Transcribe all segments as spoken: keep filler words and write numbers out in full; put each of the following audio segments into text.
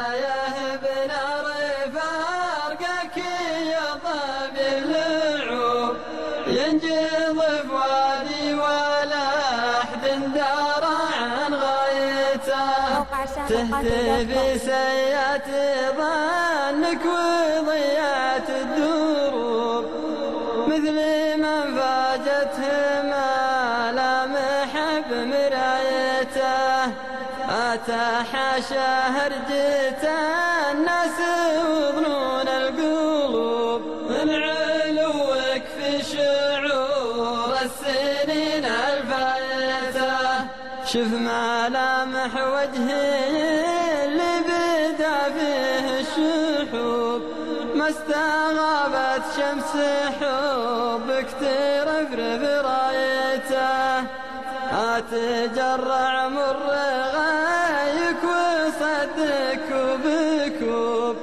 يا ابن رفارقك يا طبيب العوب ينجض فؤادي ولا أحد دار عن غايته تهتفي سيئات ظنك وضيعت الدروب مثل من فاجته ملامح بمرايته أتى حاشا هرجة الناس وظنون القلوب من علوك في شعور السنين الفايته شوف ملامح وجهي اللي بدا فيه الشحوب ما استغابت شمس حبك ترفرف رايته أتجرع مر غايك وصدك بكوب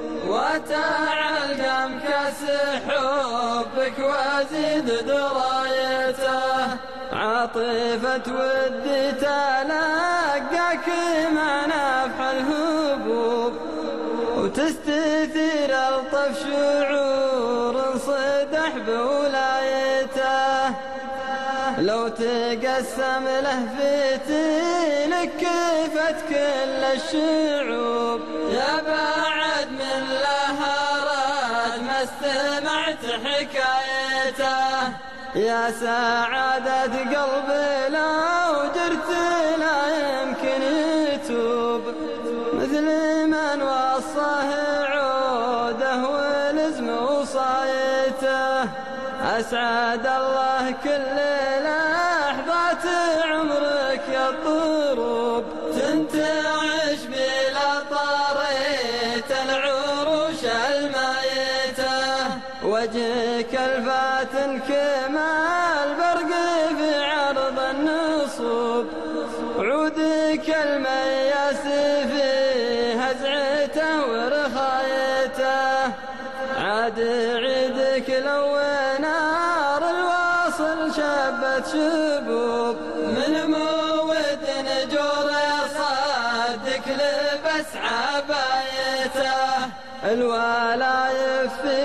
وتعلقم كاس حبك وازيد درايته عاطفة ودي تلقاك مع نفح الهبوب وتستثير الطف شعور صدح بولايته لو تقسم له فتيلك كيفت كل الشعوب يا بعد من لها راد ما استمعت حكايته يا سعادة قلبي لو جرت لا يمكن يتوب مثل من وصاه عوده ولزم وصايته أسعد الله كل لحظات عمرك يا الطروب تنتعش بلا طريت العروش المايته وجهك الفاتن كما البرق في عرض النصوب عودك المياس في هزعته ورخايته عاد عيدك لو نار الواصل شبت شبوب من مود نجور صادك لبس عبايته الولايف في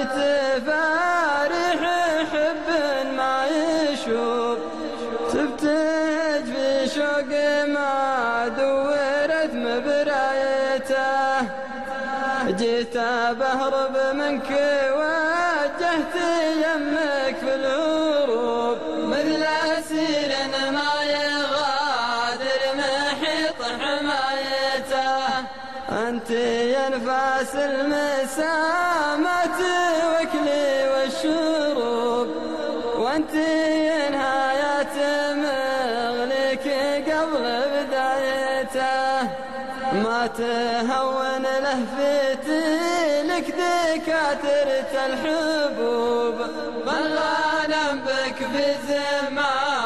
تفارح حب ما يشوب تبتج في شوق ما دورت مبرايته جيت بهرب منك وجهت يمك في الهروب مثل أسير ما يغادر محيط حمايته أنت يا نفاس المسامات وكلي والشروب وأنت يا نهاية مغلك قبل بدايته ما تهون له فتيلك دكاترة الحبوب بل غانم بك في زمان